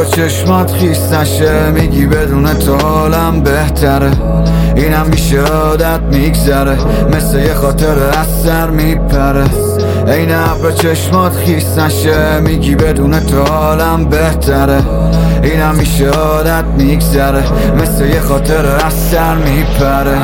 ابر چشمات خیس نشه، میگی بدون تو حالم بهتره. اینم میشه عادت میگذره، مثل یه خاطر از سر میپره. این ابر چشمات خیس نشه، میگی بدون تو حالم بهتره. اینم میشه عادت میگذره، مثل یه خاطر از سر میپره.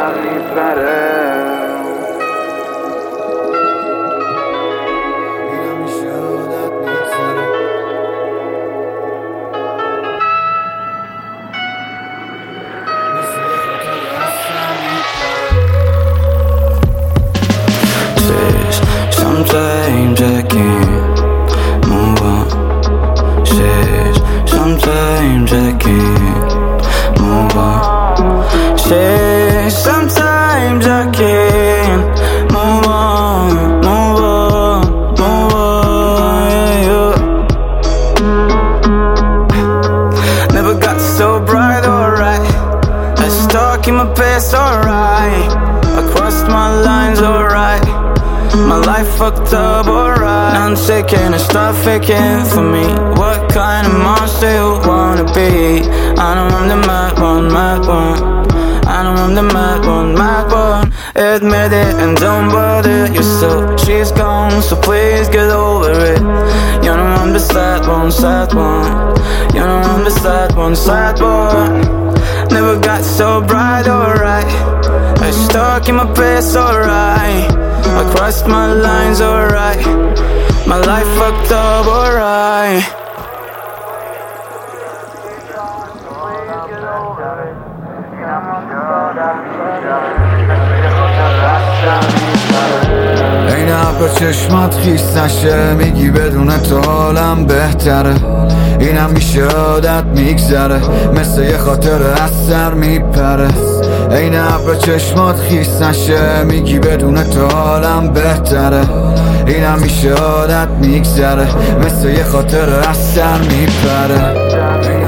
Sometimes I can't move on. Says sometimes I can't move on. Says sometimes I can't move on, move on, move on. Yeah, yeah. Never got so bright, alright. I stuck in my past, alright. I crossed my lines, alright. My life fucked up, alright. Now I'm taking a stop faking for me. What kind of monster you wanna be? I know I'm the mad one, mad one. I know I'm the mad one, mad one. Admit it and don't bother yourself. She's gone, so please get over it. You know I'm the sad one, sad one. You know I'm the sad one, sad one. Never got so bright, alright. I stuck in my past, alright. I crossed my lines, alright. My life fucked up, alright. این ابر چشمات خیس نشه، میگی بدون تو حالم بهتره. اینم میشه عادت میگذره، مثل یه خاطر از سر میپره. این ابر چشمات خیس نشه، میگی بدون تو حالم بهتره. اینم میشه عادت میگذره، مثل یه خاطر از سر میپره.